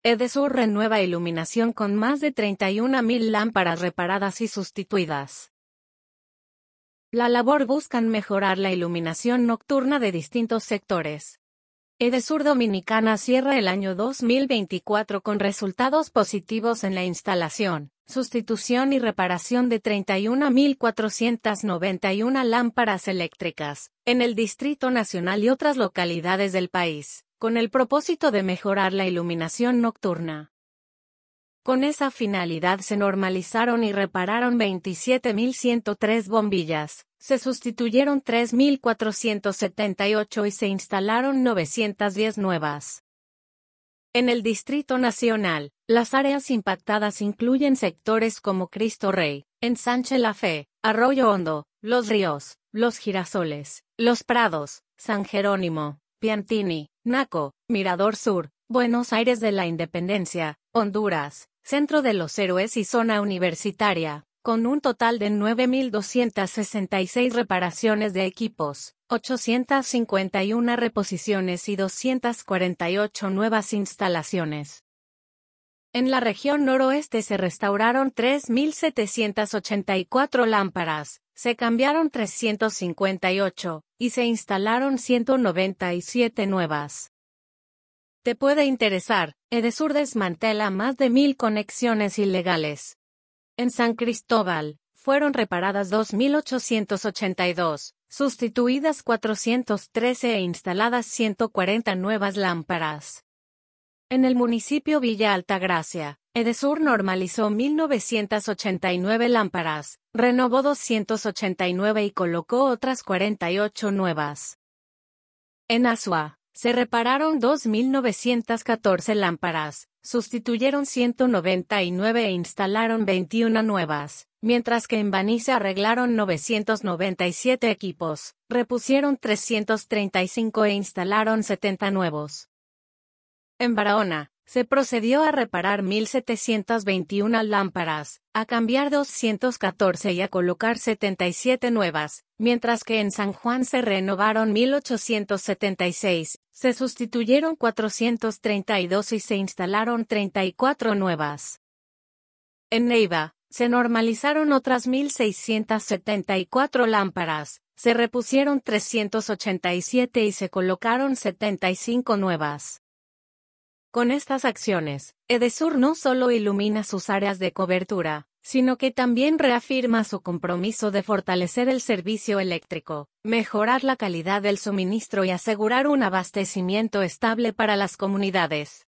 Edesur renueva iluminación con más de 31.000 lámparas reparadas y sustituidas. La labor buscan mejorar la iluminación nocturna de distintos sectores. Edesur Dominicana cierra el año 2024 con resultados positivos en la instalación, sustitución y reparación de 31.491 lámparas eléctricas, en el Distrito Nacional y otras localidades del país, con el propósito de mejorar la iluminación nocturna. Con esa finalidad se normalizaron y repararon 27.103 bombillas, se sustituyeron 3.478 y se instalaron 910 nuevas. En el Distrito Nacional, las áreas impactadas incluyen sectores como Cristo Rey, Ensanche La Fe, Arroyo Hondo, Los Ríos, Los Girasoles, Los Prados, San Jerónimo, Piantini, Naco, Mirador Sur, Buenos Aires de la Independencia, Honduras, Centro de los Héroes y Zona Universitaria, con un total de 9.266 reparaciones de equipos, 851 reposiciones y 248 nuevas instalaciones. En la región noroeste se restauraron 3.784 lámparas, se cambiaron 358, y se instalaron 197 nuevas. Te puede interesar, Edesur desmantela más de 1.000 conexiones ilegales. En San Cristóbal, fueron reparadas 2.882, sustituidas 413 e instaladas 140 nuevas lámparas. En el municipio Villa Altagracia, Edesur normalizó 1.989 lámparas, renovó 289 y colocó otras 48 nuevas. En Azua, se repararon 2.914 lámparas, sustituyeron 199 e instalaron 21 nuevas, mientras que en Baní se arreglaron 997 equipos, repusieron 335 e instalaron 70 nuevos. En Barahona, se procedió a reparar 1.721 lámparas, a cambiar 214 y a colocar 77 nuevas, mientras que en San Juan se renovaron 1.876, se sustituyeron 432 y se instalaron 34 nuevas. En Neiva, se normalizaron otras 1.674 lámparas, se repusieron 387 y se colocaron 75 nuevas. Con estas acciones, Edesur no solo ilumina sus áreas de cobertura, sino que también reafirma su compromiso de fortalecer el servicio eléctrico, mejorar la calidad del suministro y asegurar un abastecimiento estable para las comunidades.